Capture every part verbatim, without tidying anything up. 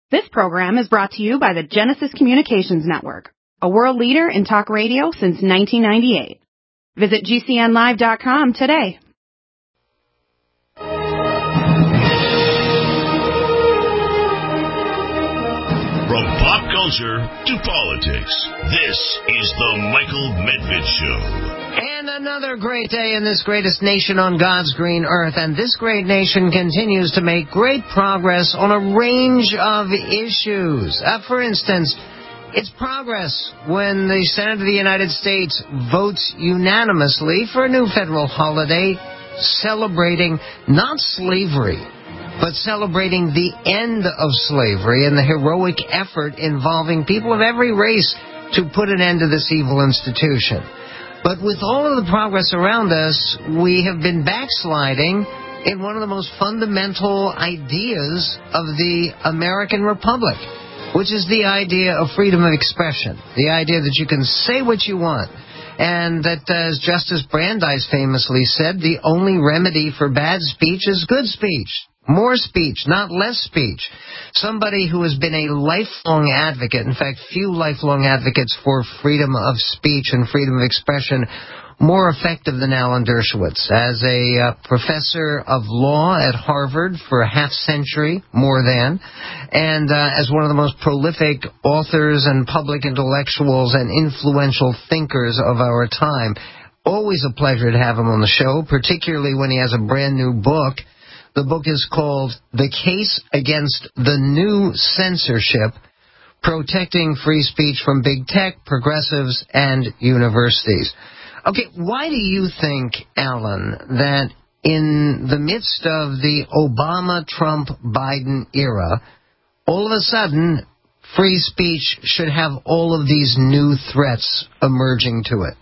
This program is brought to you by the Genesis Communications Network, a world leader in talk radio since nineteen ninety-eight. Visit G C N live dot com today. From pop culture to politics, this is the Michael Medved Show. And another great day in this greatest nation on God's green earth. And this great nation continues to make great progress on a range of issues. Uh, for instance, it's progress when the Senate of the United States votes unanimously for a new federal holiday celebrating not slavery, but celebrating the end of slavery and the heroic effort involving people of every race to put an end to this evil institution. But with all of the progress around us, we have been backsliding in one of the most fundamental ideas of the American Republic, which is the idea of freedom of expression, the idea that you can say what you want. And that, as Justice Brandeis famously said, the only remedy for bad speech is good speech. More speech, not less speech. Somebody who has been a lifelong advocate, in fact, few lifelong advocates for freedom of speech and freedom of expression, more effective than Alan Dershowitz. As a uh, professor of law at Harvard for a half century, more than, and uh, as one of the most prolific authors and public intellectuals and influential thinkers of our time. Always a pleasure to have him on the show, particularly when he has a brand new book. The book is called The Case Against the New Censorship, Protecting Free Speech from Big Tech, Progressives, and Universities. Okay, why do you think, Alan, that in the midst of the Obama, Trump, Biden era, all of a sudden, free speech should have all of these new threats emerging to it?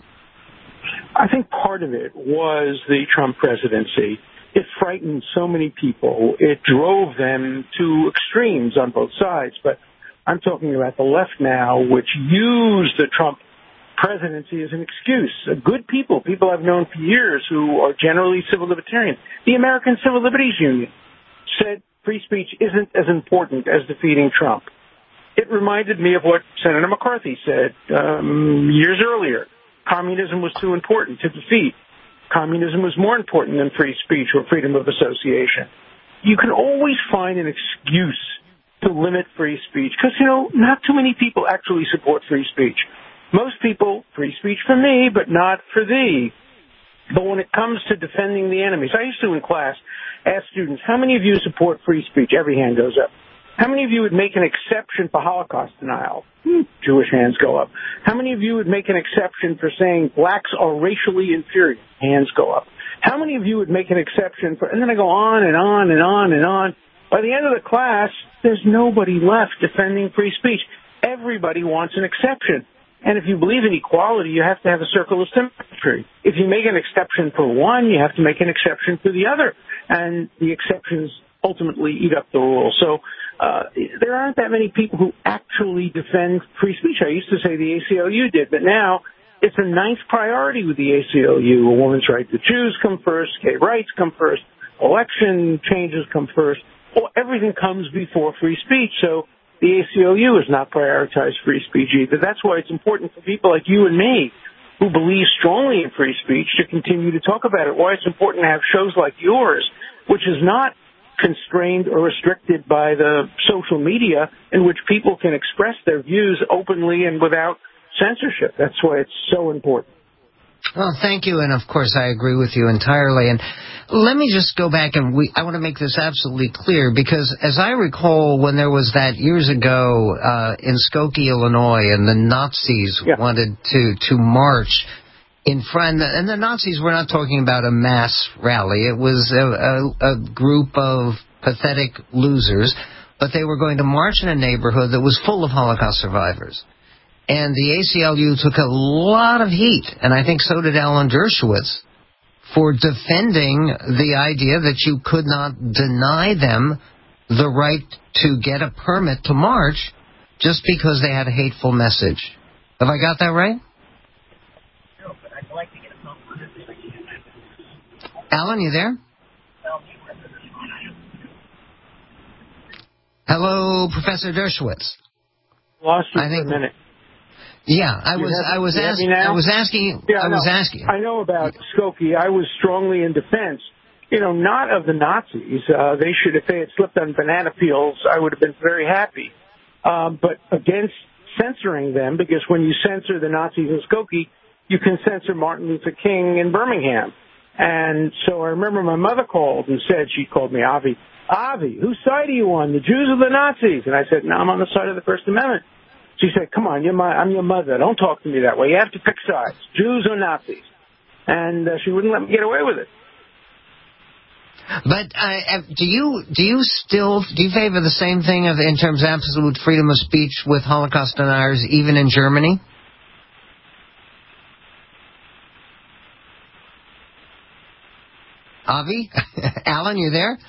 I think part of it was the Trump presidency. It frightened so many people. It drove them to extremes on both sides. But I'm talking about the left now, which used the Trump presidency as an excuse. Good people, people I've known for years who are generally civil libertarians. The American Civil Liberties Union said free speech isn't as important as defeating Trump. It reminded me of what Senator McCarthy said um, years earlier. Communism was too important to defeat. Communism was more important than free speech or freedom of association. You can always find an excuse to limit free speech because, you know, not too many people actually support free speech. Most people, free speech for me, but not for thee. But when it comes to defending the enemies, I used to in class ask students, how many of you support free speech? Every hand goes up. How many of you would make an exception for Holocaust denial? Hmm, Jewish hands go up. How many of you would make an exception for saying blacks are racially inferior? Hands go up. How many of you would make an exception for, and then I go on and on and on and on. By the end of the class, there's nobody left defending free speech. Everybody wants an exception. And if you believe in equality, you have to have a circle of symmetry. If you make an exception for one, you have to make an exception for the other. And the exceptions ultimately eat up the rule. So uh, there aren't that many people who actually defend free speech. I used to say the A C L U did, but now it's a ninth priority with the A C L U. A woman's right to choose come first, gay rights come first, election changes come first. Well, everything comes before free speech. So the A C L U has not prioritized free speech either. That's why it's important for people like you and me who believe strongly in free speech to continue to talk about it. Why it's important to have shows like yours, which is not constrained or restricted by the social media, in which people can express their views openly and without censorship. That's why it's so important. Well, thank you, and of course I agree with you entirely. And let me just go back, and we, I want to make this absolutely clear, because as I recall when there was that years ago uh, in Skokie, Illinois, and the Nazis yeah. wanted to, to march in front, and the Nazis were not talking about a mass rally. It was a, a, a group of pathetic losers, but they were going to march in a neighborhood that was full of Holocaust survivors. And the A C L U took a lot of heat, and I think so did Alan Dershowitz, for defending the idea that you could not deny them the right to get a permit to march just because they had a hateful message. Have I got that right? No, but I'd like to get a phone call. Alan, you there? Hello, Professor Dershowitz. Lost you I think, for a minute. Yeah, I You was, have, I was asking, I was asking, yeah, I no, was asking. I know about Skokie. I was strongly in defense, you know, not of the Nazis. Uh, they should, if they had slipped on banana peels, I would have been very happy. Um, but against censoring them, because when you censor the Nazis in Skokie, you can censor Martin Luther King in Birmingham. And so I remember my mother called and said, she called me Avi, Avi, whose side are you on, the Jews or the Nazis? And I said, no, I'm on the side of the First Amendment. She said, come on, you're my, I'm your mother. Don't talk to me that way. You have to pick sides, Jews or Nazis. And uh, she wouldn't let me get away with it. But uh, do you do you still do you favor the same thing of, in terms of absolute freedom of speech with Holocaust deniers, even in Germany? Avi? Alan, you there?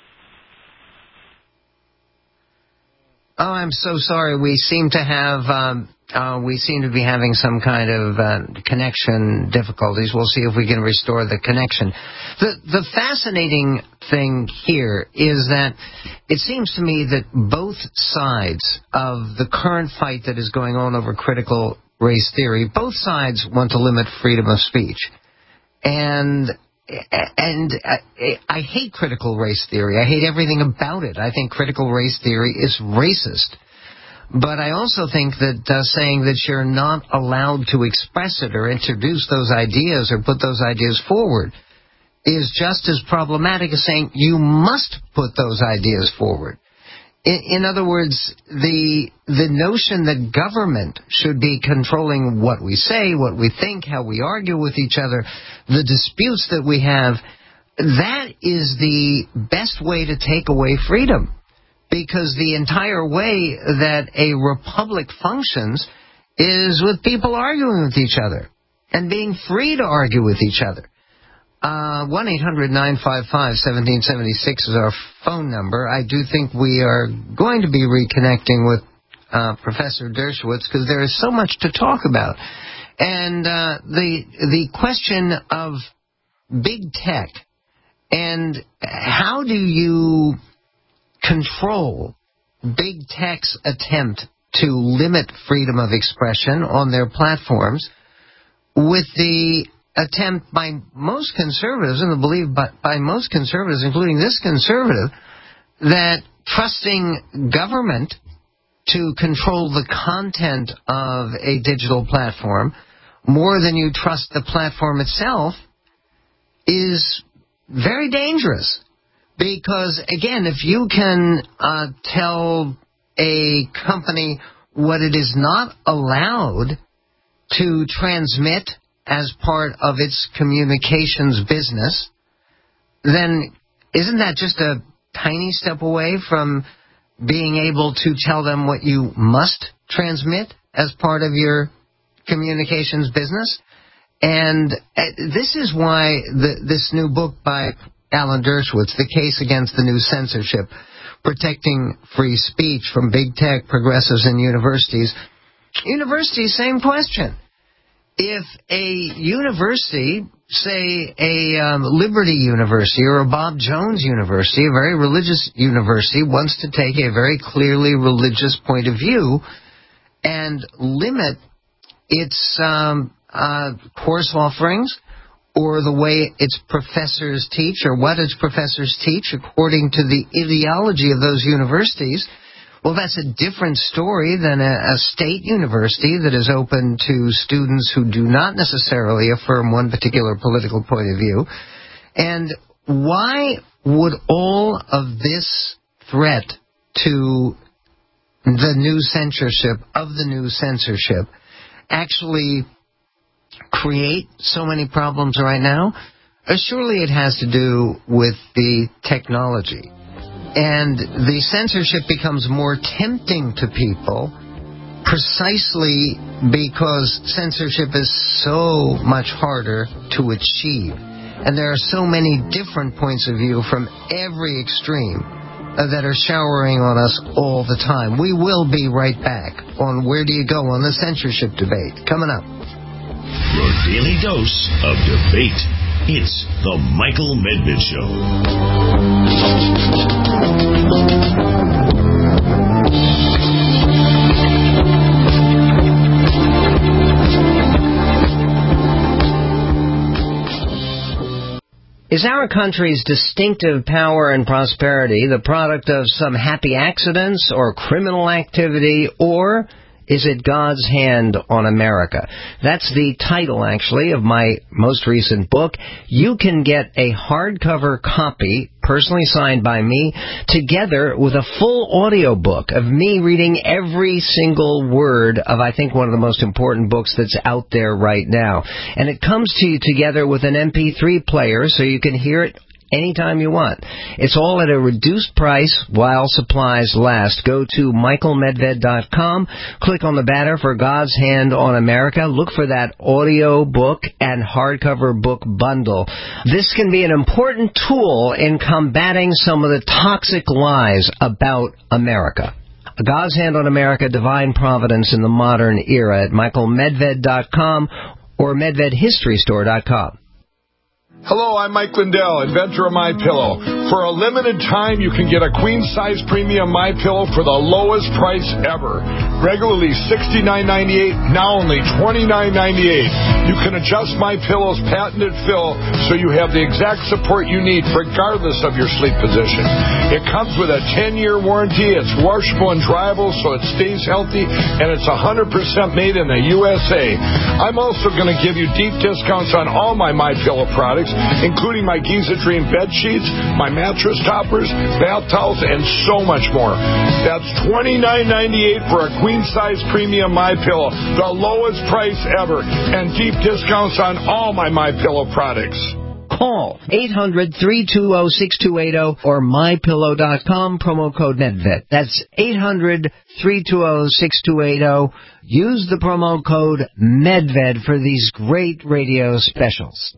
Oh, I'm so sorry. We seem to have um, uh, we seem to be having some kind of uh, connection difficulties. We'll see if we can restore the connection. The the fascinating thing here is that it seems to me that both sides of the current fight that is going on over critical race theory, both sides want to limit freedom of speech. And And I, I hate critical race theory. I hate everything about it. I think critical race theory is racist. But I also think that uh, saying that you're not allowed to express it or introduce those ideas or put those ideas forward is just as problematic as saying you must put those ideas forward. In, in other words, the the notion that government should be controlling what we say, what we think, how we argue with each other, the disputes that we have, that is the best way to take away freedom. Because the entire way that a republic functions is with people arguing with each other and being free to argue with each other. Uh, one eight hundred nine five five one seven seven six is our phone number. I do think we are going to be reconnecting with uh, Professor Dershowitz because there is so much to talk about. And uh, the the question of big tech and how do you control big tech's attempt to limit freedom of expression on their platforms with the attempt by most conservatives, and I believe by, by most conservatives, including this conservative, that trusting government to control the content of a digital platform more than you trust the platform itself is very dangerous. Because, again, if you can uh, tell a company what it is not allowed to transmit as part of its communications business, then isn't that just a tiny step away from being able to tell them what you must transmit as part of your communications business? And uh, this is why the, this new book by Alan Dershowitz, The Case Against the New Censorship, Protecting Free Speech from Big Tech, Progressives, and Universities. Universities, same question. If a university, say a um, Liberty University or a Bob Jones University, a very religious university, wants to take a very clearly religious point of view and limit its um, uh, course offerings or the way its professors teach or what its professors teach according to the ideology of those universities, well, that's a different story than a, a state university that is open to students who do not necessarily affirm one particular political point of view. And why would all of this threat to the new censorship of the new censorship actually create so many problems right now? Uh, surely it has to do with the technology. And the censorship becomes more tempting to people precisely because censorship is so much harder to achieve. And there are so many different points of view from every extreme uh, that are showering on us all the time. We will be right back on Where Do You Go on the Censorship Debate. Coming up. Your daily dose of debate. It's the Michael Medved Show. Is our country's distinctive power and prosperity the product of some happy accidents or criminal activity, or is it God's hand on America? That's the title, actually, of my most recent book. You can get a hardcover copy, personally signed by me, together with a full audio book of me reading every single word of, I think, one of the most important books that's out there right now. And it comes to you together with an M P three player, so you can hear it anytime you want. It's all at a reduced price while supplies last. Go to michael medved dot com, click on the banner for God's Hand on America, look for that audio book and hardcover book bundle. This can be an important tool in combating some of the toxic lies about America. God's Hand on America, Divine Providence in the Modern Era at michael medved dot com or medved history store dot com. Hello, I'm Mike Lindell, inventor of MyPillow. For a limited time, you can get a queen-size premium MyPillow for the lowest price ever. Regularly sixty-nine ninety-eight, now only twenty-nine ninety-eight. You can adjust MyPillow's patented fill so you have the exact support you need regardless of your sleep position. It comes with a ten-year warranty. It's washable and dryable so it stays healthy, and it's one hundred percent made in the U S A. I'm also going to give you deep discounts on all my MyPillow products, including my Giza Dream bed sheets, my mattress toppers, bath towels, and so much more. That's twenty-nine ninety-eight for a queen-size premium MyPillow, the lowest price ever, and deep discounts on all my MyPillow products. Call eight hundred, three two zero, six two eight zero or my pillow dot com, promo code MedVet. That's eight hundred, three two zero, six two eight zero. Use the promo code MedVet for these great radio specials.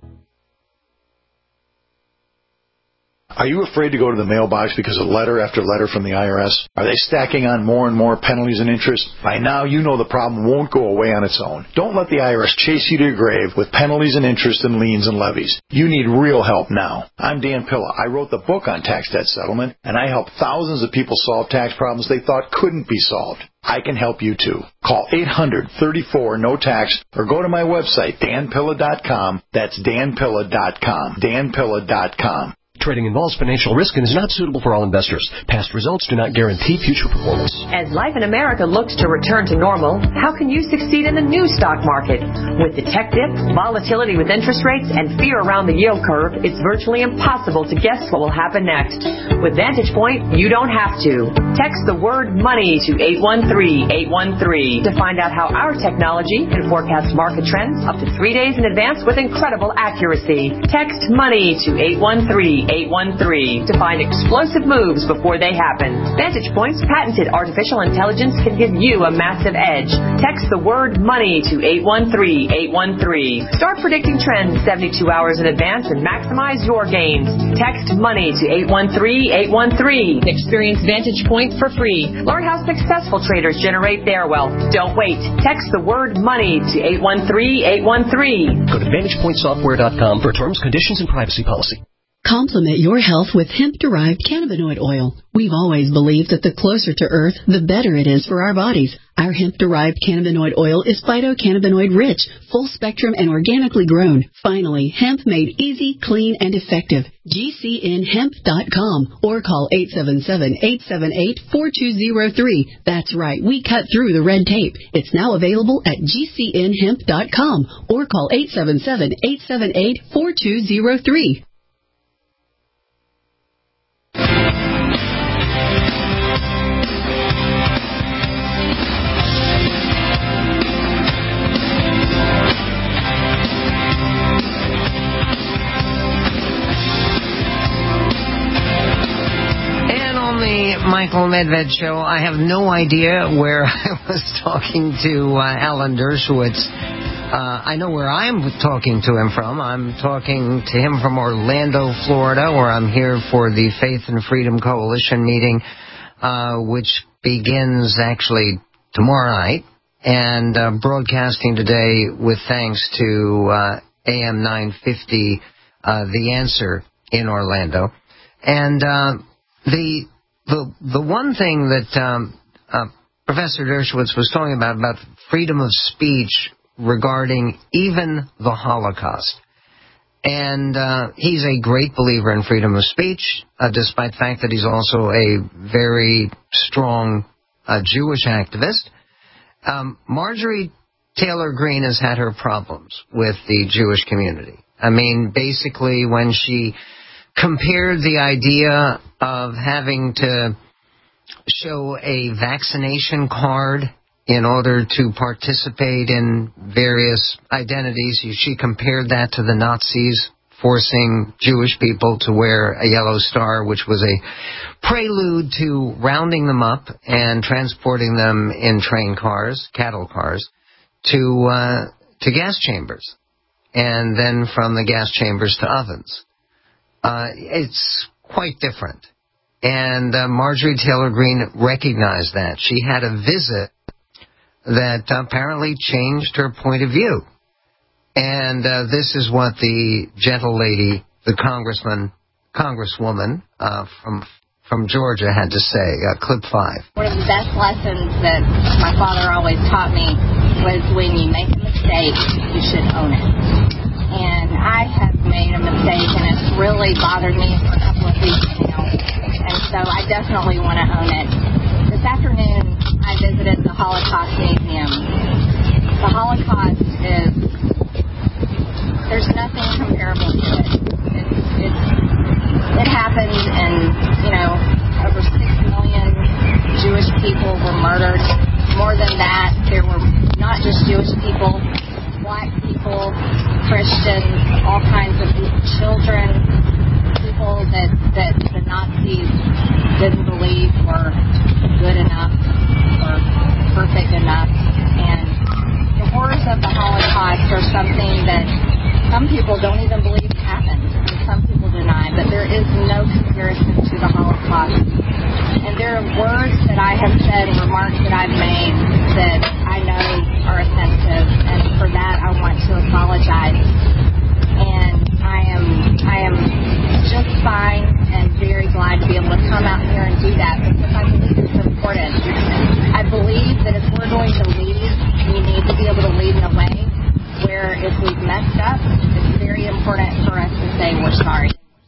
Are you afraid to go to the mailbox because of letter after letter from the I R S? Are they stacking on more and more penalties and interest? By now, you know the problem won't go away on its own. Don't let the I R S chase you to your grave with penalties and interest and liens and levies. You need real help now. I'm Dan Pilla. I wrote the book on tax debt settlement, and I help thousands of people solve tax problems they thought couldn't be solved. I can help you too. Call eight hundred, thirty-four, no tax or go to my website, dan pilla dot com. That's dan pilla dot com. dan pilla dot com. Trading involves financial risk and is not suitable for all investors. Past results do not guarantee future performance. As life in America looks to return to normal, how can you succeed in the new stock market? With the tech dip, volatility with interest rates, and fear around the yield curve, it's virtually impossible to guess what will happen next. With Vantage Point, you don't have to. Text the word money to eight one three, eight one three to find out how our technology can forecast market trends up to three days in advance with incredible accuracy. Text money to eight one three, eight one three to find explosive moves before they happen. Vantage Point's patented artificial intelligence can give you a massive edge. Text the word money to eight one three, eight one three. Start predicting trends seventy-two hours in advance and maximize your gains. Text money to eight one three, eight one three. Experience Vantage Point for free. Learn how successful traders generate their wealth. Don't wait. Text the word money to eight one three, eight one three. Go to vantage point software dot com for terms, conditions, and privacy policy. Complement your health with hemp-derived cannabinoid oil. We've always believed that the closer to Earth, the better it is for our bodies. Our hemp-derived cannabinoid oil is phytocannabinoid-rich, full-spectrum, and organically grown. Finally, hemp made easy, clean, and effective. G C N hemp dot com or call eight seven seven, eight seven eight, four two zero three. That's right, we cut through the red tape. It's now available at G C N hemp dot com or call eight seven seven, eight seven eight, four two zero three. Michael Medved Show. I have no idea where I was talking to uh, Alan Dershowitz. Uh, I know where I'm talking to him from. I'm talking to him from Orlando, Florida, where I'm here for the Faith and Freedom Coalition meeting, uh, which begins actually tomorrow night, and uh, broadcasting today with thanks to uh, A M nine fifty, uh, The Answer in Orlando. And uh, the... The the one thing that um, uh, Professor Dershowitz was talking about, about freedom of speech regarding even the Holocaust. And uh, he's a great believer in freedom of speech, uh, despite the fact that he's also a very strong uh, Jewish activist. Um, Marjorie Taylor Greene has had her problems with the Jewish community. I mean, basically, when she compared the idea of having to show a vaccination card in order to participate in various identities, she compared that to the Nazis forcing Jewish people to wear a yellow star, which was a prelude to rounding them up and transporting them in train cars, cattle cars, to uh, to gas chambers, and then from the gas chambers to ovens. Uh, it's quite different. And uh, Marjorie Taylor Greene recognized that. She had a visit that apparently changed her point of view. And uh, this is what the gentle lady, the congressman, congresswoman uh, from from Georgia had to say. Uh, clip five. One of the best lessons that my father always taught me was when you make a mistake, you should own it. And I have made a mistake, and it's really bothered me for a couple of weeks now. And so I definitely want to own it. This afternoon, I visited the Holocaust Museum. The Holocaust is, there's nothing comparable to it. It's, it's, it happened, and, you know, over six million Jewish people were murdered. More than that, there were not just Jewish people, black people, Christians, all kinds of children, people that, that the Nazis didn't believe were good enough or perfect enough. And the horrors of the Holocaust are something that some people don't even believe happened, and some people deny, but there is no comparison to the Holocaust. And there are words that I have said and remarks that I've made that I know are offensive, and for that I want to apologize. And I am I am just fine and very glad to be able to come out here and do that, because I believe it's important. I believe that if we're going to lead, we need to be able to lead in a way where if we've messed up, it's very important for us to say we're sorry.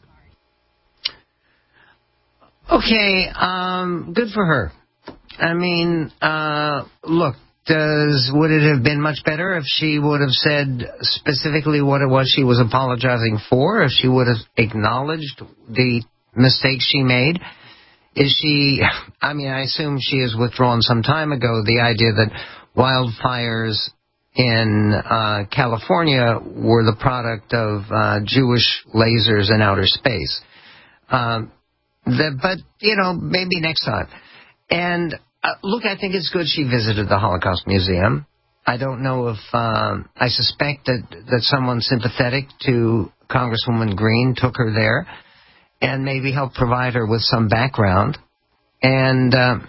Okay, um, good for her. I mean, uh, look, does would it have been much better if she would have said specifically what it was she was apologizing for, if she would have acknowledged the mistake she made? Is she, I mean, I assume she has withdrawn some time ago the idea that wildfires in uh, California were the product of uh, Jewish lasers in outer space. Um, the, but, you know, maybe next time. And, uh, look, I think it's good she visited the Holocaust Museum. I don't know if, um, I suspect that, that someone sympathetic to Congresswoman Greene took her there and maybe helped provide her with some background. And, um,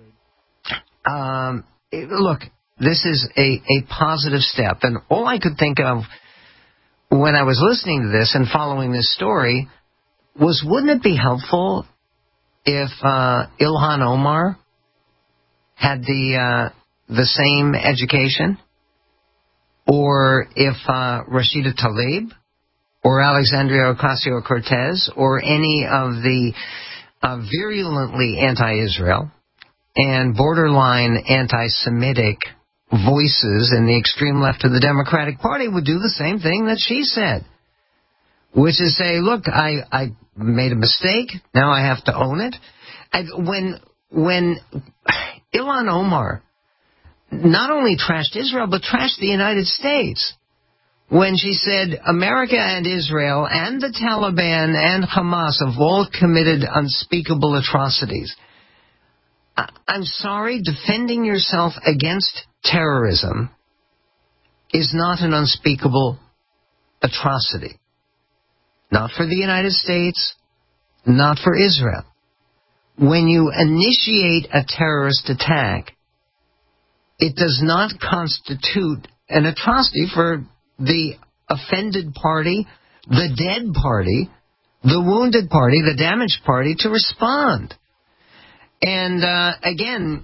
um, it, look, this is a, a positive step. And all I could think of when I was listening to this and following this story was, wouldn't it be helpful if uh, Ilhan Omar had the uh, the same education? Or if uh, Rashida Tlaib or Alexandria Ocasio-Cortez or any of the uh, virulently anti-Israel and borderline anti-Semitic voices in the extreme left of the Democratic Party would do the same thing that she said, which is say, look, I, I made a mistake, now I have to own it. I, when when Ilhan Omar not only trashed Israel, but trashed the United States, when she said America and Israel and the Taliban and Hamas have all committed unspeakable atrocities. I, I'm sorry, defending yourself against terrorism is not an unspeakable atrocity. Not for the United States, not for Israel. When you initiate a terrorist attack, it does not constitute an atrocity for the offended party, the dead party, the wounded party, the damaged party to respond. And uh, again,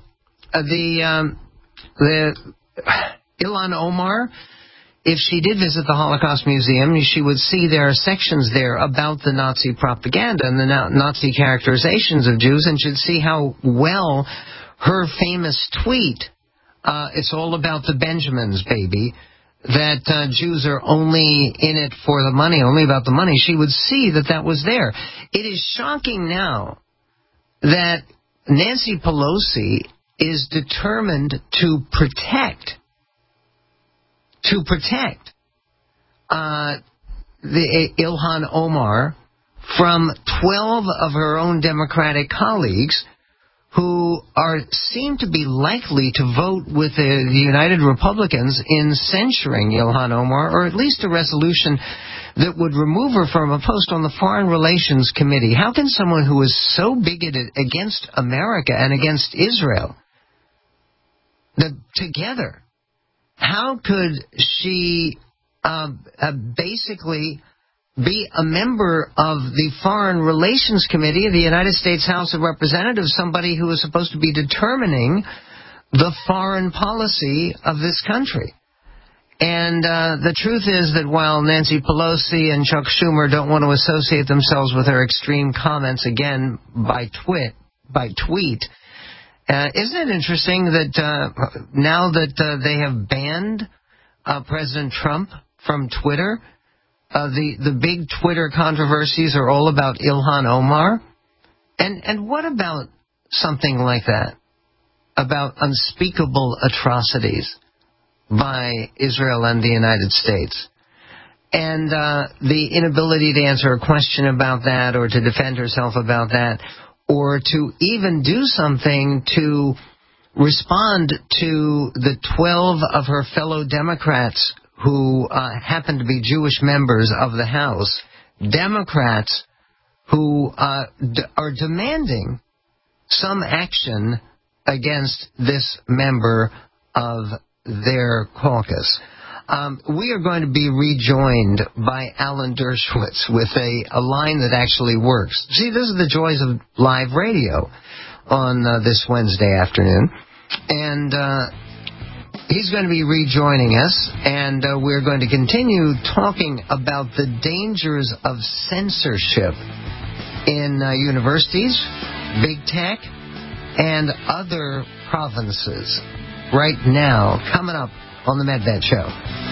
uh, the um, the Ilhan Omar, if she did visit the Holocaust Museum, she would see there are sections there about the Nazi propaganda and the Nazi characterizations of Jews, and should see how well her famous tweet, uh, it's all about the Benjamins, baby, that uh, Jews are only in it for the money, only about the money, she would see that that was there. It is shocking now that Nancy Pelosi is determined to protect, to protect uh, the Ilhan Omar from twelve of her own Democratic colleagues who are seem to be likely to vote with the, the United Republicans in censuring Ilhan Omar, or at least a resolution that would remove her from a post on the Foreign Relations Committee. How can someone who is so bigoted against America and against Israel, the, together, how could she uh, uh, basically be a member of the Foreign Relations Committee of the United States House of Representatives, somebody who is supposed to be determining the foreign policy of this country? And uh, the truth is that while Nancy Pelosi and Chuck Schumer don't want to associate themselves with her extreme comments again by twit, by tweet, uh, isn't it interesting that uh, now that uh, they have banned uh, President Trump from Twitter, Uh, the, the big Twitter controversies are all about Ilhan Omar? And, and what about something like that? About unspeakable atrocities by Israel and the United States? And uh, the inability to answer a question about that, or to defend herself about that, or to even do something to respond to the twelve of her fellow Democrats who uh, happen to be Jewish members of the House, Democrats who uh, d- are demanding some action against this member of their caucus. Um, we are going to be rejoined by Alan Dershowitz with a, a line that actually works. See, this is the joys of live radio on uh, this Wednesday afternoon. And uh, he's going to be rejoining us, and uh, we're going to continue talking about the dangers of censorship in uh, universities, big tech, and other provinces. Right now, coming up on the Medved Show.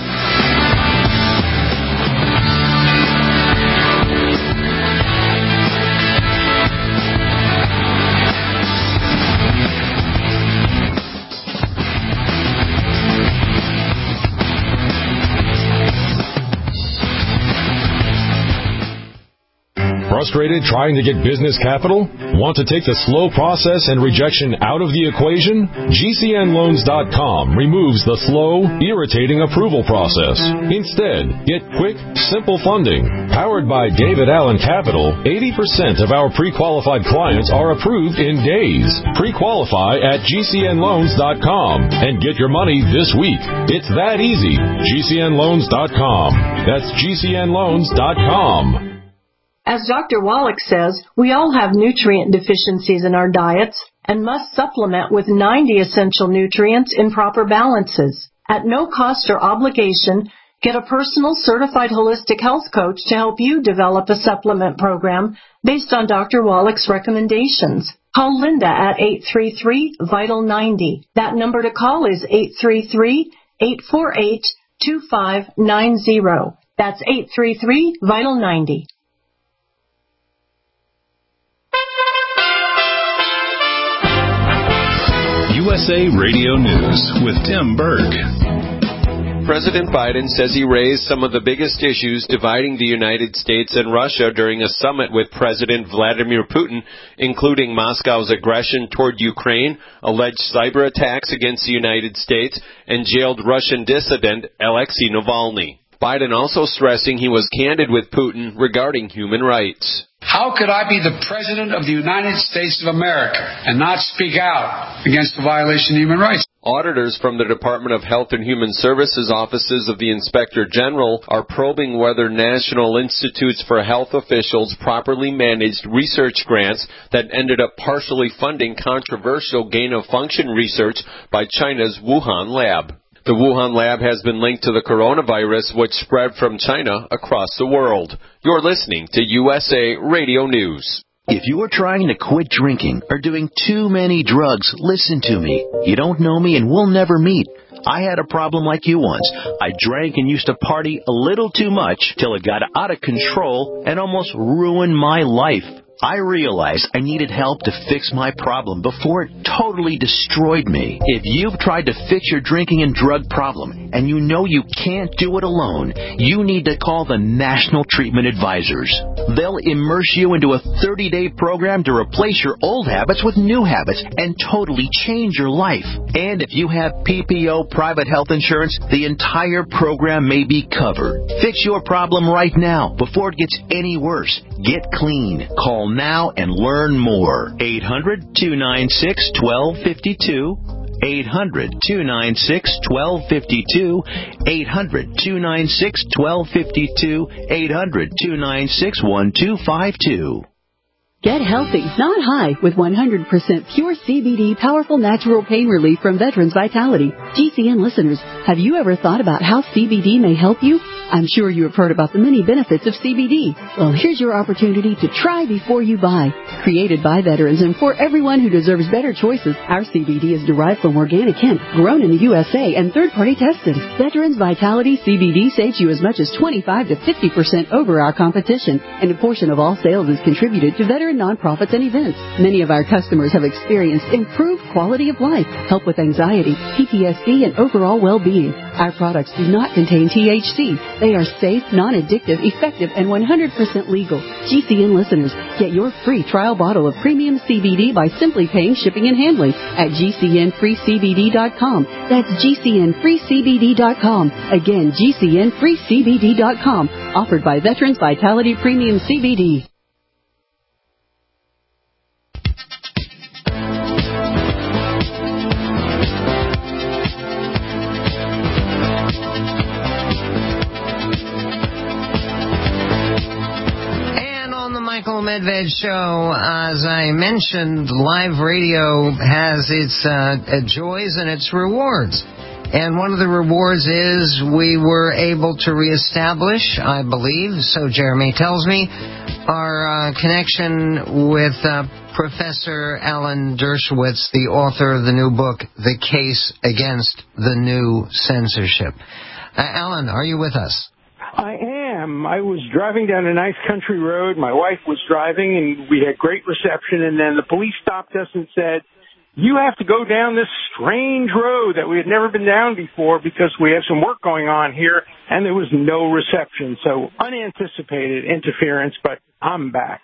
Frustrated trying to get business capital? Want to take the slow process and rejection out of the equation? G C N loans dot com removes the slow, irritating approval process. Instead, get quick, simple funding. Powered by David Allen Capital, eighty percent of our pre-qualified clients are approved in days. Pre-qualify at G C N loans dot com and get your money this week. It's that easy. G C N loans dot com. That's G C N loans dot com. As Doctor Wallach says, we all have nutrient deficiencies in our diets and must supplement with ninety essential nutrients in proper balances. At no cost or obligation, get a personal certified holistic health coach to help you develop a supplement program based on Doctor Wallach's recommendations. Call Linda at eight three three, vital ninety. That number to call is eight three three, eight four eight, two five nine zero. That's eight three three, vital ninety. U S A Radio News with Tim Berg. President Biden says he raised some of the biggest issues dividing the United States and Russia during a summit with President Vladimir Putin, including Moscow's aggression toward Ukraine, alleged cyber attacks against the United States, and jailed Russian dissident Alexei Navalny. Biden also stressing he was candid with Putin regarding human rights. How could I be the President of the United States of America and not speak out against the violation of human rights? Auditors from the Department of Health and Human Services offices of the Inspector General are probing whether National Institutes for Health officials properly managed research grants that ended up partially funding controversial gain-of-function research by China's Wuhan lab. The Wuhan lab has been linked to the coronavirus, which spread from China across the world. You're listening to U S A Radio News. If you're trying to quit drinking or doing too many drugs, listen to me. You don't know me and we'll never meet. I had a problem like you once. I drank and used to party a little too much till it got out of control and almost ruined my life. I realized I needed help to fix my problem before it totally destroyed me. If you've tried to fix your drinking and drug problem and you know you can't do it alone, you need to call the National Treatment Advisors. They'll immerse you into a thirty-day program to replace your old habits with new habits and totally change your life. And if you have P P O private health insurance, the entire program may be covered. Fix your problem right now before it gets any worse. Get clean. Call now and learn more. eight hundred, two nine six, one two five two. eight hundred, two nine six, one two five two. eight hundred, two nine six, one two five two. eight hundred, two nine six, one two five two. Get healthy, not high, with one hundred percent pure C B D powerful natural pain relief from Veterans Vitality. G C N listeners, have you ever thought about how C B D may help you? I'm sure you have heard about the many benefits of C B D. Well, here's your opportunity to try before you buy. Created by veterans and for everyone who deserves better choices, our C B D is derived from organic hemp, grown in the U S A, and third-party tested. Veterans Vitality C B D saves you as much as twenty-five to fifty percent over our competition, and a portion of all sales is contributed to veteran nonprofits and events. Many of our customers have experienced improved quality of life, help with anxiety, P T S D, and overall well-being. Our products do not contain T H C. They are safe, non-addictive, effective, and one hundred percent legal. G C N listeners, get your free trial bottle of premium C B D by simply paying shipping and handling at G C N free C B D dot com. That's G C N free C B D dot com. Again, G C N free C B D dot com. Offered by Veterans Vitality Premium C B D. Michael Medved Show. As I mentioned, live radio has its uh, joys and its rewards. And one of the rewards is we were able to reestablish, I believe, so Jeremy tells me, our uh, connection with uh, Professor Alan Dershowitz, the author of the new book, The Case Against the New Censorship. Uh, Alan, are you with us? I am. I was driving down a nice country road. My wife was driving, and we had great reception. And then the police stopped us and said, you have to go down this strange road that we had never been down before because we have some work going on here, and there was no reception. So unanticipated interference, but I'm back.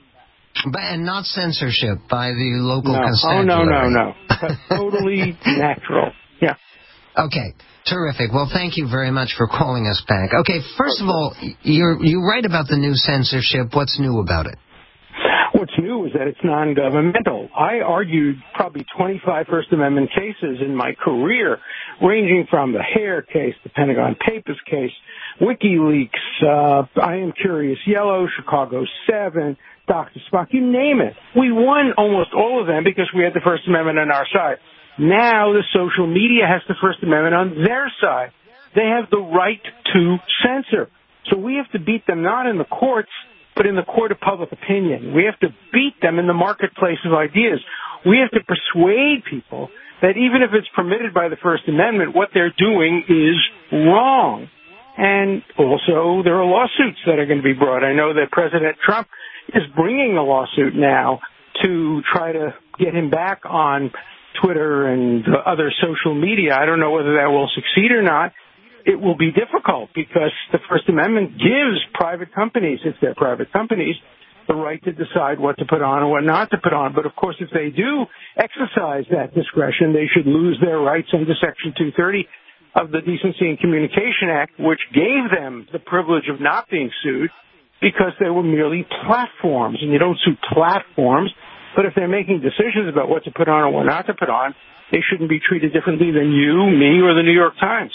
But, and not censorship by the local no. constabulary. Oh, no, no, no. Totally natural. Yeah. Okay. Terrific. Well, thank you very much for calling us back. Okay, first of all, you're, you write about the new censorship. What's new about it? What's new is that it's non-governmental. I argued probably twenty-five First Amendment cases in my career, ranging from the Hare case, the Pentagon Papers case, WikiLeaks, uh, I Am Curious Yellow, Chicago seven, Doctor Spock, you name it. We won almost all of them because we had the First Amendment on our side. Now the social media has the First Amendment on their side. They have the right to censor. So we have to beat them not in the courts, but in the court of public opinion. We have to beat them in the marketplace of ideas. We have to persuade people that even if it's permitted by the First Amendment, what they're doing is wrong. And also there are lawsuits that are going to be brought. I know that President Trump is bringing a lawsuit now to try to get him back on Twitter and other social media. I don't know whether that will succeed or not. It will be difficult because the First Amendment gives private companies, if they're private companies, the right to decide what to put on and what not to put on. But, of course, if they do exercise that discretion, they should lose their rights under Section two thirty of the Decency and Communication Act, which gave them the privilege of not being sued because they were merely platforms. And you don't sue platforms. But if they're making decisions about what to put on and what not to put on, they shouldn't be treated differently than you, me, or the New York Times.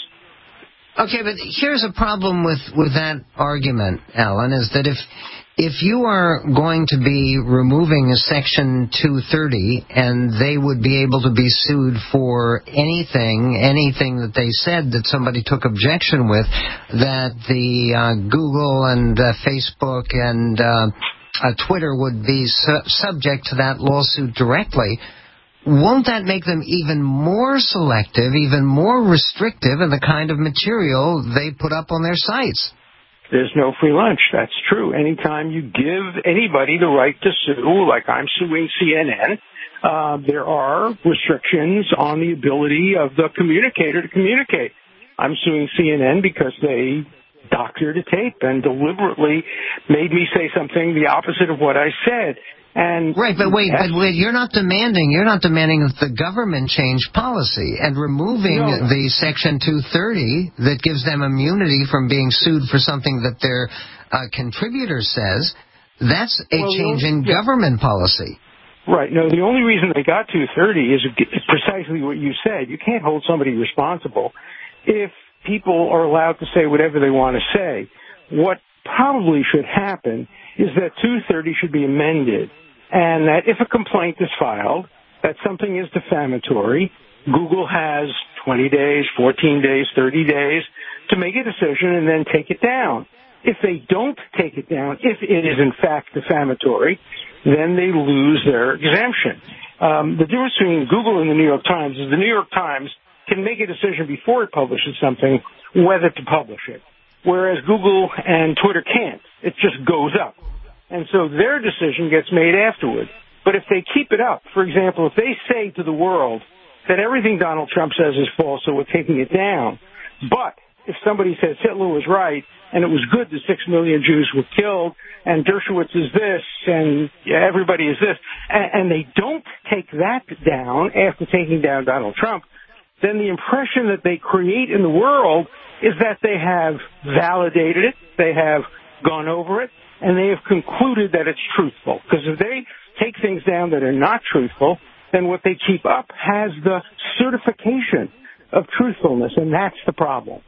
Okay, but here's a problem with, with that argument, Alan, is that if if you are going to be removing Section two thirty and they would be able to be sued for anything, anything that they said that somebody took objection with, that the uh, Google and uh, Facebook and uh, uh, Twitter would be su- subject to that lawsuit directly, won't that make them even more selective, even more restrictive in the kind of material they put up on their sites? There's no free lunch. That's true. Anytime you give anybody the right to sue, like I'm suing C N N, uh, there are restrictions on the ability of the communicator to communicate. I'm suing C N N because they doctored a tape and deliberately made me say something the opposite of what I said. And right, but wait, but wait, you're not demanding, you're not demanding that the government change policy and removing no. the Section two thirty that gives them immunity from being sued for something that their uh, contributor says. That's a well, change in yeah. government policy. Right. No, the only reason they got two thirty is precisely what you said. You can't hold somebody responsible if people are allowed to say whatever they want to say. What probably should happen is that two thirty should be amended, and that if a complaint is filed, that something is defamatory, Google has twenty days, fourteen days, thirty days to make a decision and then take it down. If they don't take it down, if it is in fact defamatory, then they lose their exemption. Um, the difference between Google and the New York Times is the New York Times can make a decision before it publishes something whether to publish it, whereas Google and Twitter can't. It just goes up. And so their decision gets made afterward. But if they keep it up, for example, if they say to the world that everything Donald Trump says is false, so we're taking it down, but if somebody says Hitler was right and it was good that six million Jews were killed and Dershowitz is this and everybody is this, and, and they don't take that down after taking down Donald Trump, then the impression that they create in the world is that they have validated it, they have gone over it, and they have concluded that it's truthful. Because if they take things down that are not truthful, then what they keep up has the certification of truthfulness, and that's the problem.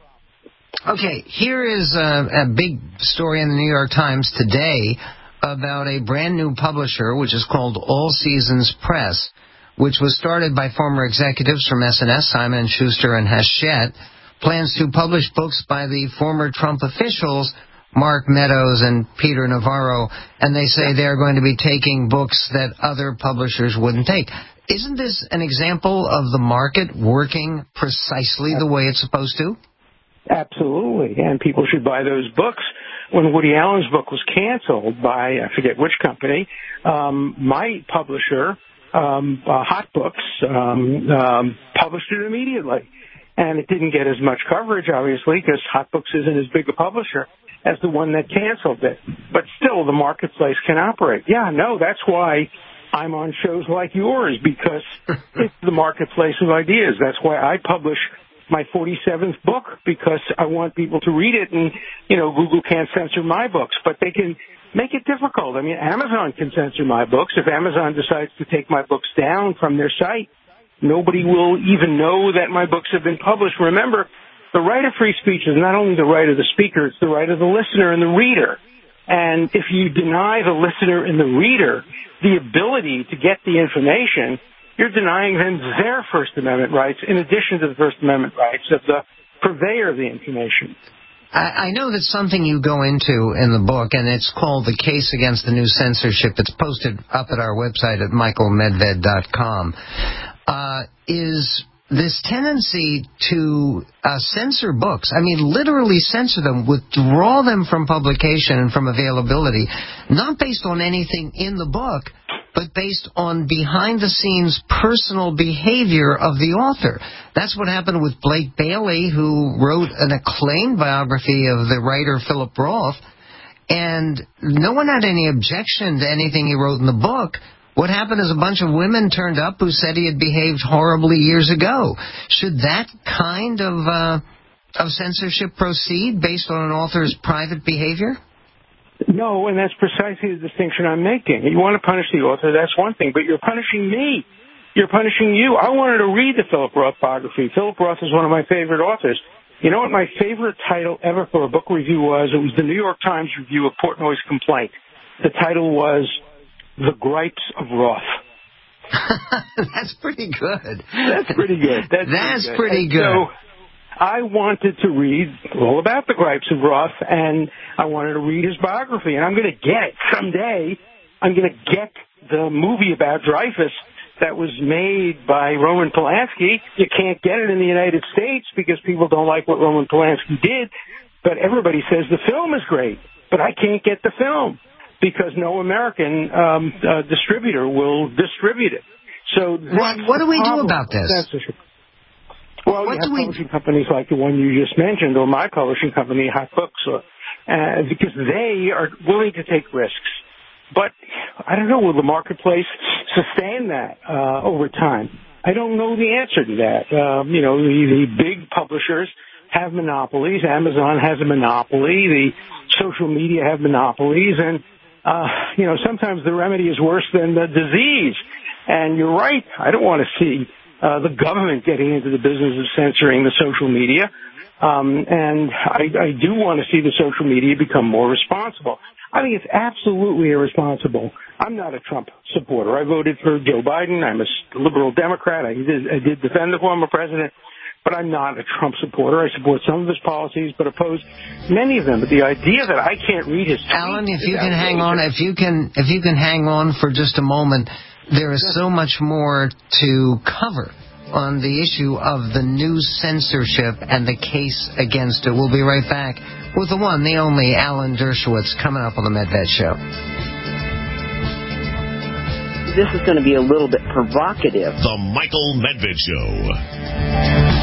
Okay, here is a, a big story in the New York Times today about a brand new publisher, which is called All Seasons Press, which was started by former executives from S and S, Simon and Schuster and Hachette, plans to publish books by the former Trump officials, Mark Meadows and Peter Navarro, and they say they're going to be taking books that other publishers wouldn't take. Isn't this an example of the market working precisely the way it's supposed to? Absolutely, and people should buy those books. When Woody Allen's book was canceled by, I forget which company, um, my publisher, um, uh, Hot Books, um, um, published it immediately. And it didn't get as much coverage, obviously, because Hot Books isn't as big a publisher as the one that canceled it. But still, the marketplace can operate. Yeah, no, that's why I'm on shows like yours, because it's the marketplace of ideas. That's why I publish my forty-seventh book, because I want people to read it, and, you know, Google can't censor my books, but they can make it difficult. I mean, Amazon can censor my books. If Amazon decides to take my books down from their site, nobody will even know that my books have been published. Remember, the right of free speech is not only the right of the speaker, it's the right of the listener and the reader. And if you deny the listener and the reader the ability to get the information, you're denying them their First Amendment rights in addition to the First Amendment rights of the purveyor of the information. I, I know that's something you go into in the book, and it's called The Case Against the New Censorship. It's posted up at our website at michael medved dot com. Uh, is this tendency to uh, censor books, I mean, literally censor them, withdraw them from publication and from availability, not based on anything in the book, but based on behind-the-scenes personal behavior of the author. That's what happened with Blake Bailey, who wrote an acclaimed biography of the writer Philip Roth, and no one had any objection to anything he wrote in the book. What happened is a bunch of women turned up who said he had behaved horribly years ago. Should that kind of uh, of censorship proceed based on an author's private behavior? No, and that's precisely the distinction I'm making. You want to punish the author, that's one thing, but you're punishing me you're punishing you. I wanted to read the Philip Roth biography. Philip Roth is one of my favorite authors. You know what my favorite title ever for a book review was? It was the New York Times review of Portnoy's Complaint. The title was The Gripes of Roth. That's pretty good. That's pretty good. That's, That's pretty good. pretty good. So I wanted to read all about the Gripes of Roth, and I wanted to read his biography. And I'm going to get, someday, I'm going to get the movie about Dreyfus that was made by Roman Polanski. You can't get it in the United States because people don't like what Roman Polanski did, but everybody says the film is great, but I can't get the film because no American um, uh, distributor will distribute it. So what, what do we do about this? Well, what you have do we... publishing companies like the one you just mentioned, or my publishing company, Hot Books, or, uh, because they are willing to take risks. But I don't know, will the marketplace sustain that uh, over time? I don't know the answer to that. Um, you know, the, the big publishers have monopolies. Amazon has a monopoly. The social media have monopolies. And, uh, you know, sometimes the remedy is worse than the disease. And you're right. I don't want to see uh, the government getting into the business of censoring the social media. Um, and I, I do want to see the social media become more responsible. I think it's absolutely irresponsible. I'm not a Trump supporter. I voted for Joe Biden. I'm a liberal Democrat. I did, I did defend the former president, but I'm not a Trump supporter. I support some of his policies, but oppose many of them. But the idea that I can't read his tweets, Alan, if you can hang on, if you can, if you can hang on for just a moment, there is so much more to cover on the issue of the news censorship and the case against it. We'll be right back with the one, the only Alan Dershowitz coming up on the Medved Show. This is going to be a little bit provocative. The Michael Medved Show.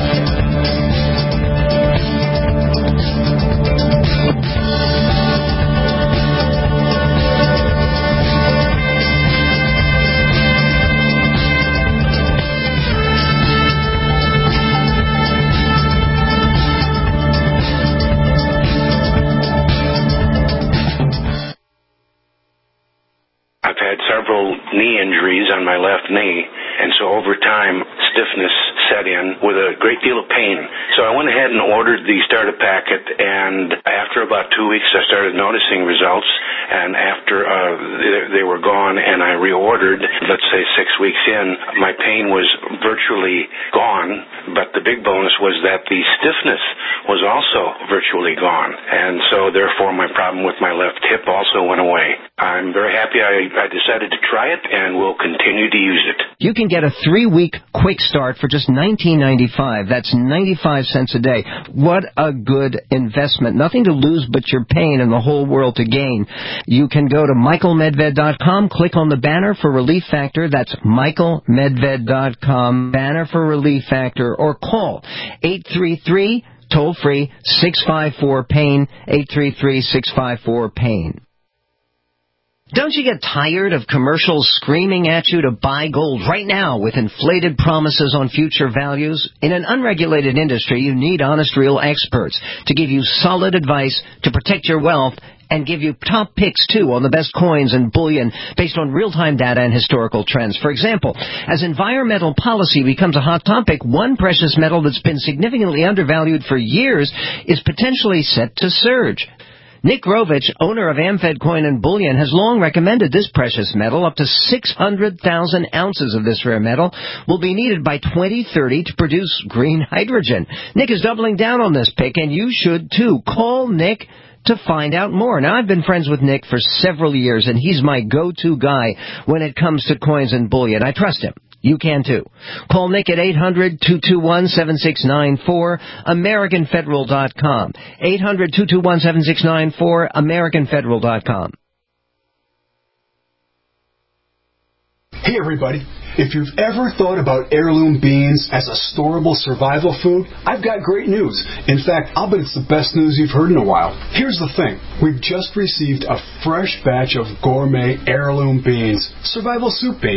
Several knee injuries on my left knee, and so over time stiffness set in with a great deal of pain. So I went ahead and ordered the starter packet, and after about two weeks I started noticing results, and after uh, they, they were gone and I reordered, let's say six weeks in, my pain was virtually gone, but the big bonus was that the stiffness was also virtually gone, and so therefore my problem with my left hip also went away. I'm very happy I, I decided to try it, and will continue to use it. You can get a three-week quick start for just nineteen ninety-five. That's ninety-five cents a day. What a good investment. Nothing to lose but your pain and the whole world to gain. You can go to michael medved dot com, click on the banner for Relief Factor. That's michael medved dot com, banner for Relief Factor, or call eight three three, toll-free, six five four, pain, eight three three, six five four, pain. Don't you get tired of commercials screaming at you to buy gold right now with inflated promises on future values? In an unregulated industry, you need honest, real experts to give you solid advice to protect your wealth and give you top picks, too, on the best coins and bullion based on real-time data and historical trends. For example, as environmental policy becomes a hot topic, one precious metal that's been significantly undervalued for years is potentially set to surge. Nick Rovich, owner of Amfed Coin and Bullion, has long recommended this precious metal. Up to six hundred thousand ounces of this rare metal will be needed by twenty thirty to produce green hydrogen. Nick is doubling down on this pick, and you should too. Call Nick to find out more. Now, I've been friends with Nick for several years, and he's my go-to guy when it comes to coins and bullion. I trust him. You can too. Call Nick at eight hundred, two two one, seven six nine four, American Federal dot com. eight hundred, two two one, seven six nine four, American Federal dot com. Hey everybody, if you've ever thought about heirloom beans as a storable survival food, I've got great news. In fact, I'll bet it's the best news you've heard in a while. Here's the thing. We've just received a fresh batch of gourmet heirloom beans, survival soup beans.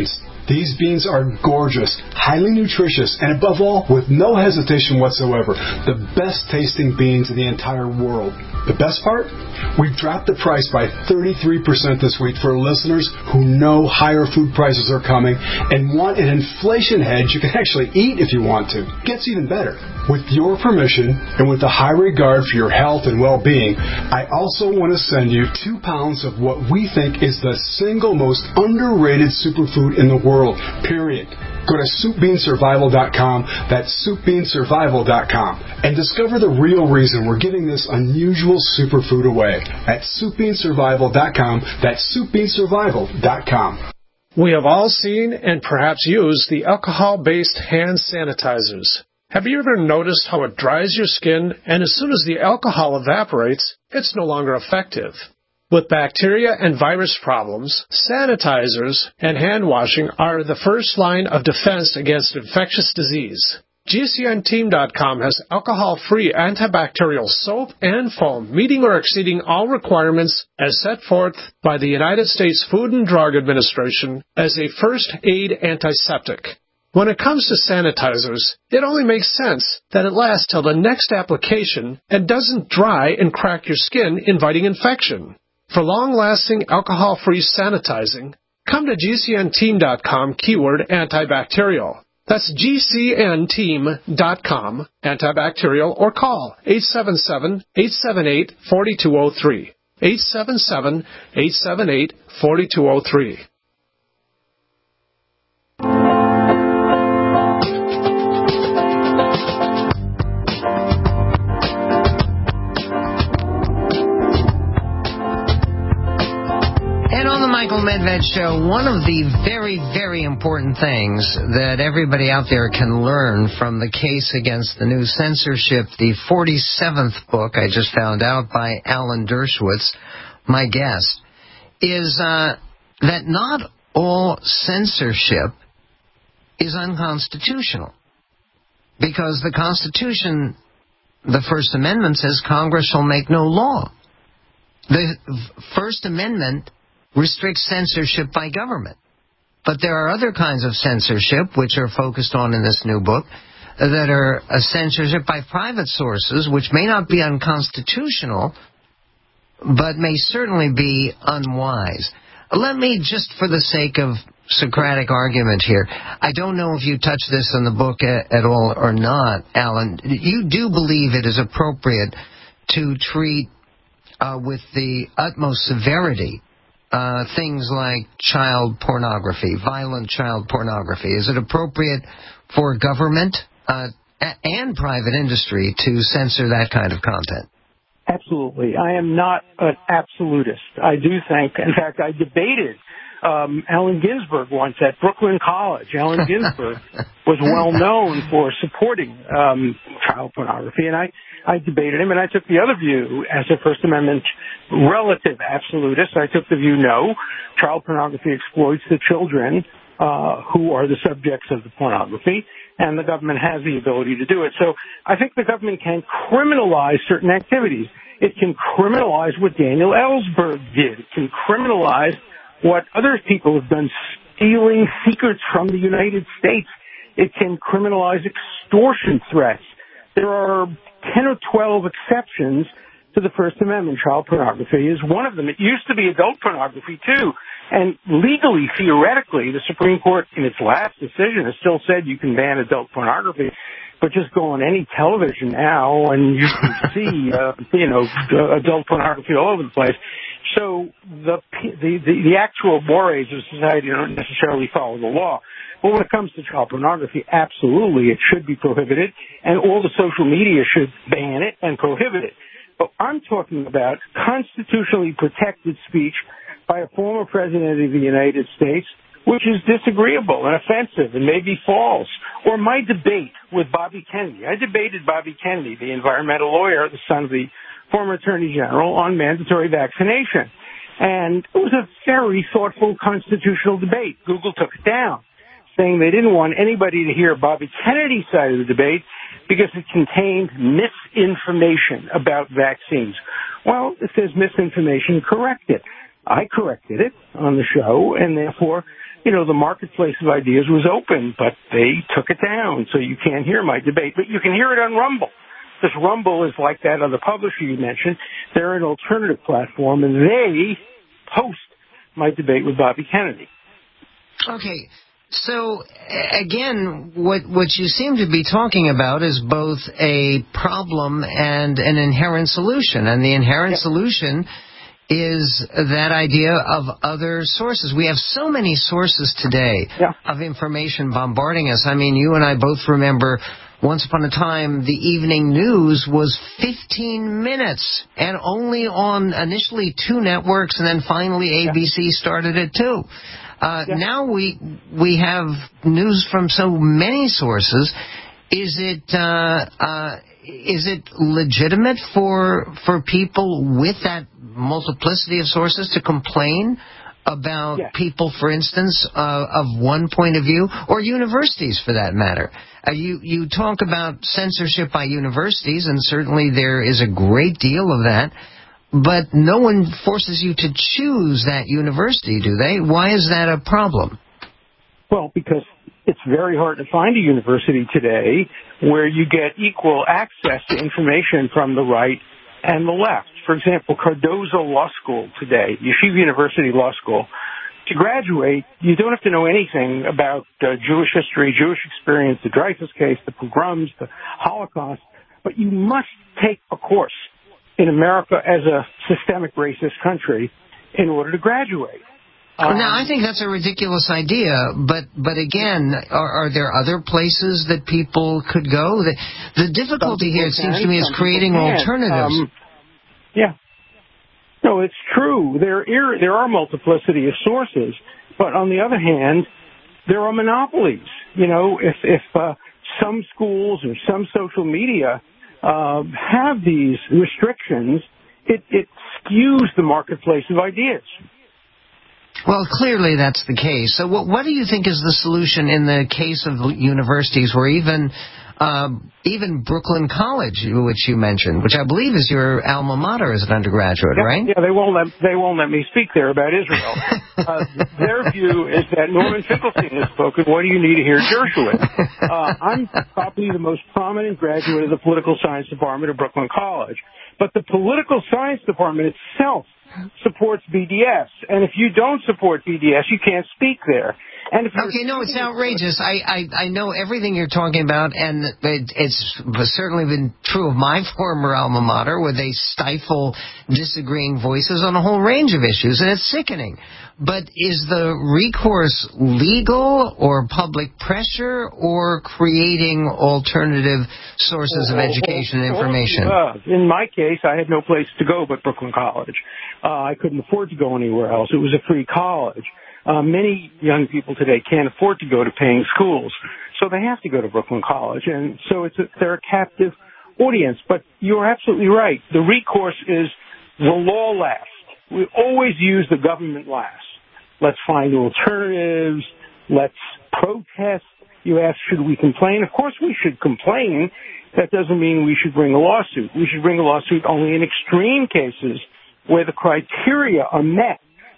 These beans are gorgeous, highly nutritious, and above all, with no hesitation whatsoever, the best tasting beans in the entire world. The best part? We've dropped the price by thirty-three percent this week for listeners who know higher food prices are coming and want an inflation hedge you can actually eat if you want to. Gets even better. With your permission and with a high regard for your health and well-being, I also want to send you two pounds of what we think is the single most underrated superfood in the world, period. Go to soup bean survival dot com, that's soup bean survival dot com, and discover the real reason we're giving this unusual superfood away at soup bean survival dot com, that's soup bean survival dot com. We have all seen and perhaps used the alcohol-based hand sanitizers. Have you ever noticed how it dries your skin, and as soon as the alcohol evaporates, it's no longer effective? With bacteria and virus problems, sanitizers and hand washing are the first line of defense against infectious disease. G C N team dot com has alcohol-free antibacterial soap and foam, meeting or exceeding all requirements as set forth by the United States Food and Drug Administration as a first-aid antiseptic. When it comes to sanitizers, it only makes sense that it lasts till the next application and doesn't dry and crack your skin, inviting infection. For long-lasting alcohol-free sanitizing, come to G C N team dot com keyword antibacterial. That's G C N team dot com antibacterial, or call eight seven seven, eight seven eight, four two zero three. eight seven seven, eight seven eight, four two zero three. Michael Medved Show, one of the very, very important things that everybody out there can learn from the case against the new censorship, the forty-seventh book I just found out by Alan Dershowitz, my guest, is uh, that not all censorship is unconstitutional. Because the Constitution, the First Amendment, says Congress shall make no law. The First Amendment restricts censorship by government. But there are other kinds of censorship, which are focused on in this new book, that are a censorship by private sources, which may not be unconstitutional, but may certainly be unwise. Let me, just for the sake of Socratic argument here, I don't know if you touch this in the book at, at all or not, Alan. You do believe it is appropriate to treat uh, with the utmost severity Uh, things like child pornography, violent child pornography. Is it appropriate for government uh, and private industry to censor that kind of content? Absolutely. I am not an absolutist. I do think, in fact, I debated um, Allen Ginsberg once at Brooklyn College. Allen Ginsberg was well known for supporting um, child pornography, and I I debated him, and I took the other view as a First Amendment relative absolutist. I took the view, no, child pornography exploits the children uh, who are the subjects of the pornography, and the government has the ability to do it. So I think the government can criminalize certain activities. It can criminalize what Daniel Ellsberg did. It can criminalize what other people have done, stealing secrets from the United States. It can criminalize extortion threats. There are ten or twelve exceptions to the First Amendment. Child pornography is one of them. It used to be adult pornography, too. And legally, theoretically, the Supreme Court, in its last decision, has still said you can ban adult pornography. But just go on any television now, and you can see, uh, you know, adult pornography all over the place. So the, the the the actual mores of society don't necessarily follow the law. But when it comes to child pornography, absolutely, it should be prohibited, and all the social media should ban it and prohibit it. But I'm talking about constitutionally protected speech by a former president of the United States, which is disagreeable and offensive and maybe false. Or my debate with Bobby Kennedy. I debated Bobby Kennedy, the environmental lawyer, the son of the former attorney general, on mandatory vaccination. And it was a very thoughtful constitutional debate. Google took it down, saying they didn't want anybody to hear Bobby Kennedy's side of the debate because it contained misinformation about vaccines. Well, if there's misinformation, correct it. I corrected it on the show, and therefore you know, the marketplace of ideas was open, but they took it down, so you can't hear my debate. But you can hear it on Rumble. This Rumble is like that other publisher you mentioned. They're an alternative platform, and they post my debate with Bobby Kennedy. Okay. So, again, what what you seem to be talking about is both a problem and an inherent solution. And the inherent yeah. solution is that idea of other sources. We have so many sources today yeah. of information bombarding us. I mean, you and I both remember once upon a time the evening news was fifteen minutes and only on initially two networks, and then finally A B C yeah. started it too. Uh, yeah. Now we we have news from so many sources. Is it uh, uh, is it legitimate for for people with that multiplicity of sources to complain about yeah. people, for instance, uh, of one point of view, or universities for that matter? Uh, you you talk about censorship by universities, and certainly there is a great deal of that. But no one forces you to choose that university, do they? Why is that a problem? Well, because it's very hard to find a university today where you get equal access to information from the right and the left. For example, Cardozo Law School today, Yeshiva University Law School, to graduate, you don't have to know anything about uh, Jewish history, Jewish experience, the Dreyfus case, the pogroms, the Holocaust, but you must take a course in America as a systemic racist country in order to graduate. Um, now, I think that's a ridiculous idea, but but again, are, are there other places that people could go? The, the difficulty here, it seems to me, is creating alternatives. Um, yeah. No, it's true. There, there are multiplicity of sources, but on the other hand, there are monopolies. You know, if, if uh, some schools or some social media Uh, have these restrictions, it, it skews the marketplace of ideas. Well, clearly that's the case. So what, what do you think is the solution in the case of universities where even uh, even Brooklyn College, which you mentioned, which I believe is your alma mater as an undergraduate, yeah, right? Yeah, they won't let they won't let me speak there about Israel. uh, their view is that Norman Finkelstein has spoken. What do you need to hear Dershowitz? Uh, I'm probably the most prominent graduate of the political science department of Brooklyn College, but the political science department itself supports B D S, and if you don't support B D S, you can't speak there. And if okay, no, it's outrageous. I, I, I know everything you're talking about, and it, it's certainly been true of my former alma mater, where they stifle disagreeing voices on a whole range of issues, and it's sickening. But is the recourse legal or public pressure or creating alternative sources of education and information? Uh, in my case, I had no place to go but Brooklyn College. Uh, I couldn't afford to go anywhere else. It was a free college. Uh, many young people today can't afford to go to paying schools, so they have to go to Brooklyn College, and so it's a, they're a captive audience. But you're absolutely right. The recourse is the law last. We always use the government last. Let's find alternatives. Let's protest. You ask, should we complain? Of course we should complain. That doesn't mean we should bring a lawsuit. We should bring a lawsuit only in extreme cases where the criteria are met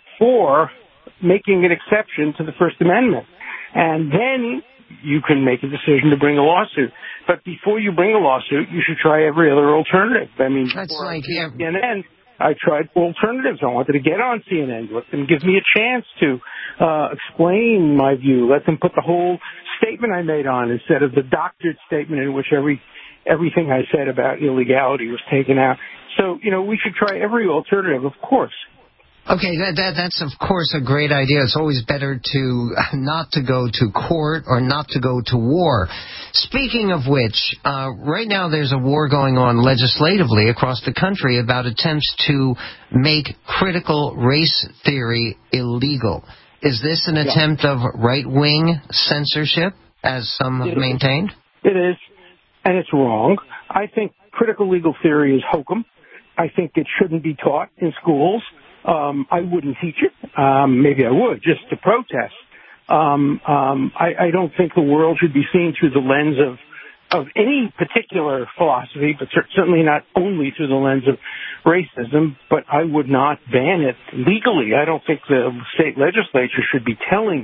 for making an exception to the First Amendment. And then you can make a decision to bring a lawsuit. But before you bring a lawsuit, you should try every other alternative. I mean, that's like yeah. C N N, I tried alternatives. I wanted to get on C N N. Let them give me a chance to uh, explain my view. Let them put the whole statement I made on instead of the doctored statement in which every everything I said about illegality was taken out. So, you know, we should try every alternative, of course. Okay, that, that that's of course a great idea. It's always better to not to go to court or not to go to war. Speaking of which, uh, right now there's a war going on legislatively across the country about attempts to make critical race theory illegal. Is this an yeah. attempt of right-wing censorship, as some have it maintained? Is. It is, and it's wrong. I think critical legal theory is hokum. I think it shouldn't be taught in schools. Um, I wouldn't teach it. Um, maybe I would, just to protest. Um, um, I, I don't think the world should be seen through the lens of of any particular philosophy, but certainly not only through the lens of racism. But I would not ban it legally. I don't think the state legislature should be telling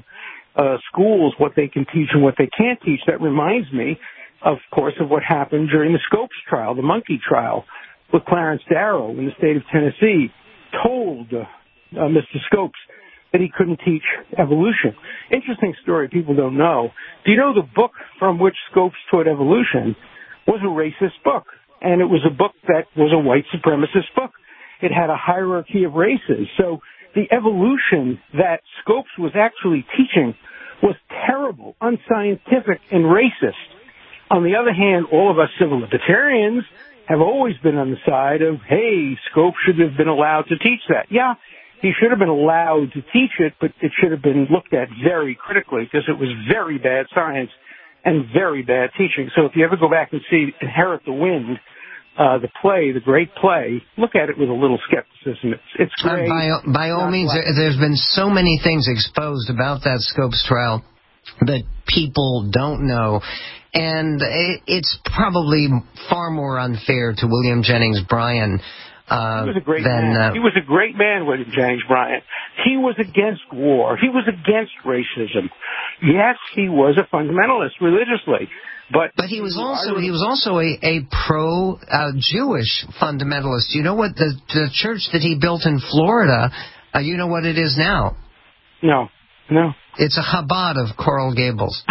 uh, schools what they can teach and what they can't teach. That reminds me, of course, of what happened during the Scopes trial, the monkey trial, with Clarence Darrow in the state of Tennessee, told uh, uh, Mister Scopes that he couldn't teach evolution. Interesting story people don't know. Do you know the book from which Scopes taught evolution was a racist book? And it was a book that was a white supremacist book. It had a hierarchy of races. So the evolution that Scopes was actually teaching was terrible, unscientific, and racist. On the other hand, all of us civil libertarians have always been on the side of, hey, Scopes should have been allowed to teach that. Yeah, he should have been allowed to teach it, but it should have been looked at very critically because it was very bad science and very bad teaching. So if you ever go back and see Inherit the Wind, uh, the play, the great play, look at it with a little skepticism. It's, it's great. Uh, by, by all means, there, there's been so many things exposed about that Scopes trial that people don't know. And it, it's probably far more unfair to William Jennings Bryan. Uh, he was a great than, man. Uh, he was a great man, William Jennings Bryan. He was against war. He was against racism. Yes, he was a fundamentalist religiously, but but he was also he was also a, a pro uh, Jewish fundamentalist. You know what the the church that he built in Florida? Uh, you know what it is now? No, no. It's a Chabad of Coral Gables.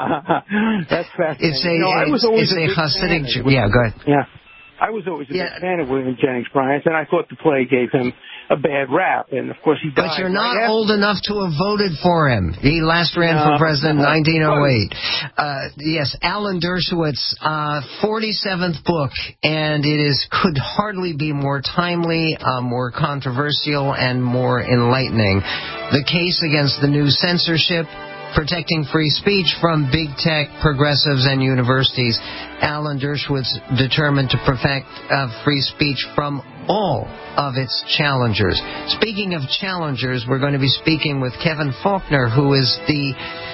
That's fascinating. It's a you know, I was it's, always it's a, a Hasidic. Jew. Yeah, go ahead. Yeah. I was always a yeah. big fan of William Jennings Bryan, and I thought the play gave him a bad rap, and of course he died. But you're not right old enough to have voted for him. He last ran no, for president in no. nineteen oh eight. Uh, yes, Alan Dershowitz, uh, forty-seventh book, and it is could hardly be more timely, uh, more controversial, and more enlightening. The case against the new censorship, protecting free speech from big tech, progressives, and universities. Alan Dershowitz determined to protect uh, free speech from all of its challengers. Speaking of challengers, we're going to be speaking with Kevin Faulconer, who is the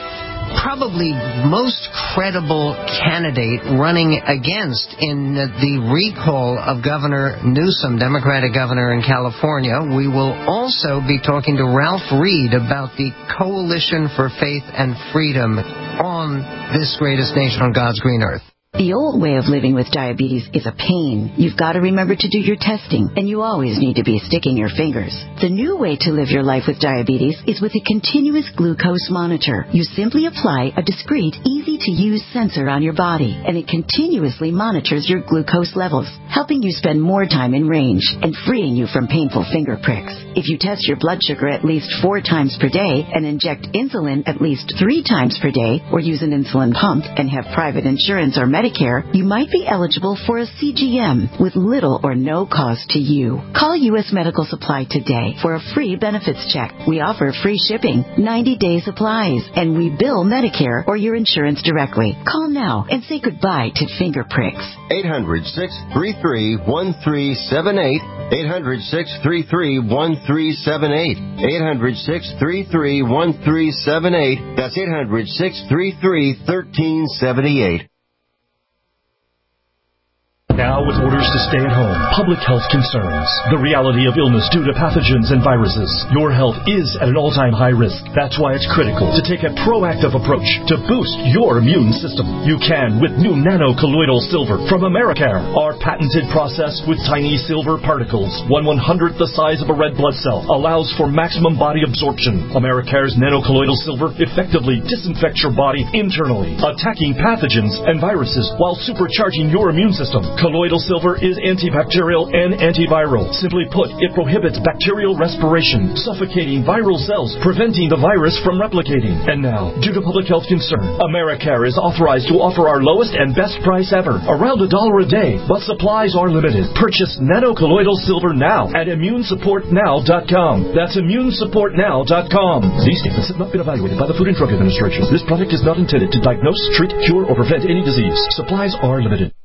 probably most credible candidate running against in the recall of Governor Newsom, Democratic governor in California. We will also be talking to Ralph Reed about the Coalition for Faith and Freedom on this greatest nation on God's green earth. The old way of living with diabetes is a pain. You've got to remember to do your testing, and you always need to be sticking your fingers. The new way to live your life with diabetes is with a continuous glucose monitor. You simply apply a discreet, easy-to-use sensor on your body, and it continuously monitors your glucose levels, helping you spend more time in range and freeing you from painful finger pricks. If you test your blood sugar at least four times per day and inject insulin at least three times per day, or use an insulin pump and have private insurance or Medicare, you might be eligible for a C G M with little or no cost to you. Call U S Medical Supply today for a free benefits check. We offer free shipping, ninety-day supplies, and we bill Medicare or your insurance directly. Call now and say goodbye to finger pricks. eight hundred, six three three, one three seven eight. eight hundred, six three three, one three seven eight. eight hundred, six three three, one three seven eight. That's eight hundred, six three three, one three seven eight. Now with orders to stay at home, public health concerns, the reality of illness due to pathogens and viruses, your health is at an all-time high risk. That's why it's critical to take a proactive approach to boost your immune system. You can with new nano-colloidal silver from Americare. Our patented process with tiny silver particles, one one-hundredth the size of a red blood cell, allows for maximum body absorption. Americare's nano-colloidal silver effectively disinfects your body internally, attacking pathogens and viruses while supercharging your immune system. Colloidal silver is antibacterial and antiviral. Simply put, it prohibits bacterial respiration, suffocating viral cells, preventing the virus from replicating. And now, due to public health concern, Americare is authorized to offer our lowest and best price ever, around a dollar a day, but supplies are limited. Purchase nano-colloidal silver now at immune support now dot com. That's immune support now dot com. These statements have not been evaluated by the Food and Drug Administration. This product is not intended to diagnose, treat, cure, or prevent any disease. Supplies are limited.